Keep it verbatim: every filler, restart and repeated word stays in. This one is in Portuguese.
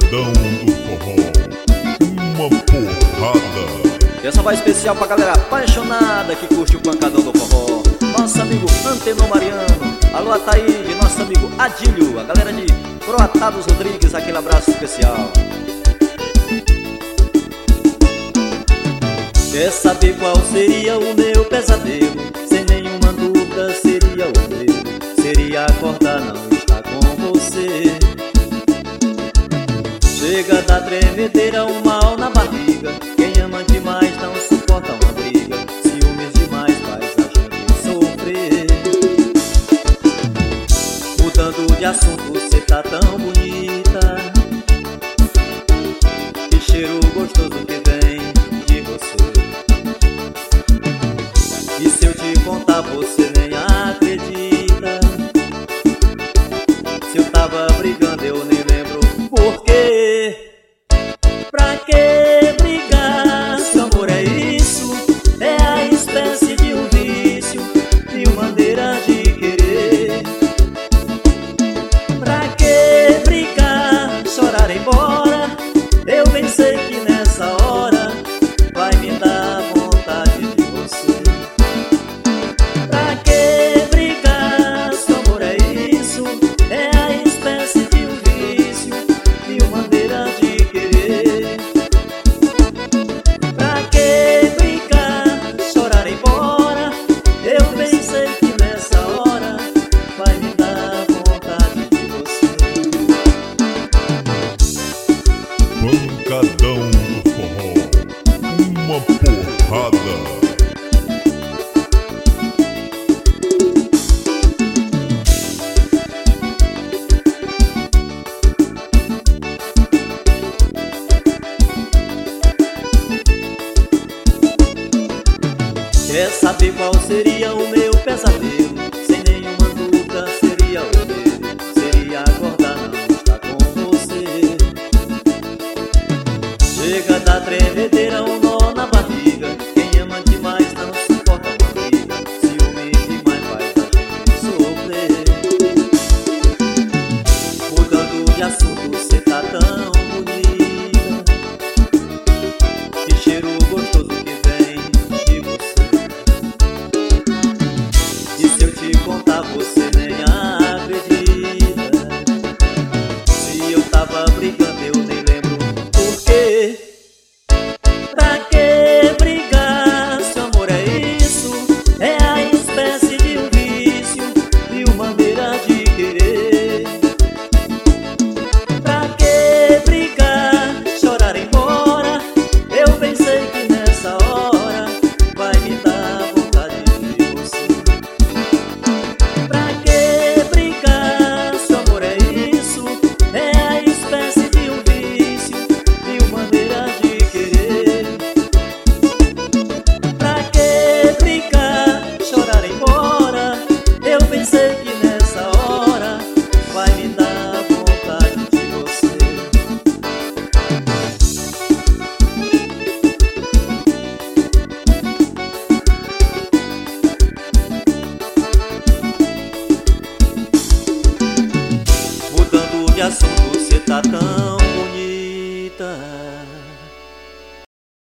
Pancadão do forró, uma porrada. Essa vai especial pra galera apaixonada que curte o Pancadão do forró. Nosso amigo Antenor Mariano, alô Ataíde, nosso amigo Adílio, a galera de Croatados Rodrigues, aquele abraço especial. Quer saber qual seria o meu pesadelo? Sem nenhuma dúvida seria o meu. Seria acordar, não estar com você. Chega da tremedeira, um mal na barriga. Quem ama demais não suporta uma briga. Ciúmes demais faz a gente sofrer. Mudando de assunto, cê tá tão bonita. Que cheiro gostoso que vem de você. E se eu te contar, você nem acredita. Se eu tava brigando, eu nem lembro por quê. Pra que brigar? Se amor é isso, é a espécie de um vício, de uma maneira de querer. Pra que brigar? Chorar embora? Eu bem sei que nessa hora vai me dar vontade de você. Pra que brigar? Se amor é isso, é a espécie de um vício, de uma maneira de querer. Pra que brigar? Chorar embora? Eu bem sei que nessa hora vai me dar vontade de você. Pancadão do forró, uma porrada. Quer saber qual seria o